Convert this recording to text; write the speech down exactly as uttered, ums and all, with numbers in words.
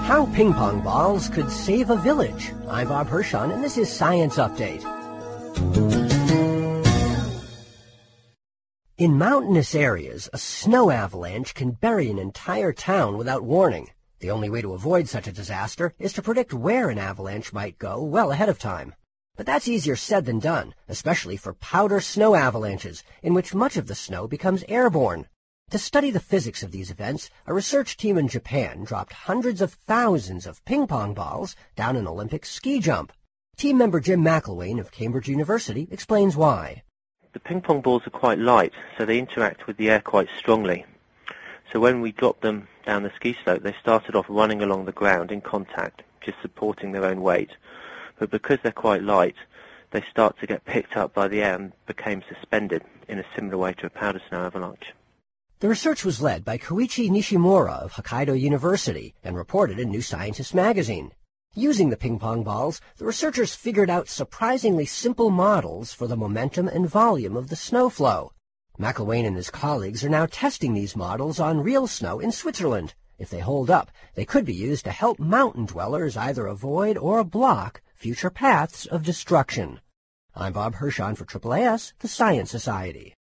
How ping pong balls could save a village. I'm Bob Hirschon, and this is Science Update. In mountainous areas, a snow avalanche can bury an entire town without warning. The only way to avoid such a disaster is to predict where an avalanche might go well ahead of time. But that's easier said than done, especially for powder snow avalanches, in which much of the snow becomes airborne. To study the physics of these events, a research team in Japan dropped hundreds of thousands of ping-pong balls down an Olympic ski jump. Team member Jim McElwain of Cambridge University explains why. The ping-pong balls are quite light, so they interact with the air quite strongly. So when we dropped them down the ski slope, they started off running along the ground in contact, just supporting their own weight. But because they're quite light, they start to get picked up by the air and became suspended in a similar way to a powder snow avalanche. The research was led by Koichi Nishimura of Hokkaido University and reported in New Scientist magazine. Using the ping-pong balls, the researchers figured out surprisingly simple models for the momentum and volume of the snow flow. McElwain and his colleagues are now testing these models on real snow in Switzerland. If they hold up, they could be used to help mountain dwellers either avoid or block future paths of destruction. I'm Bob Hirschon for A A A S, the Science Society.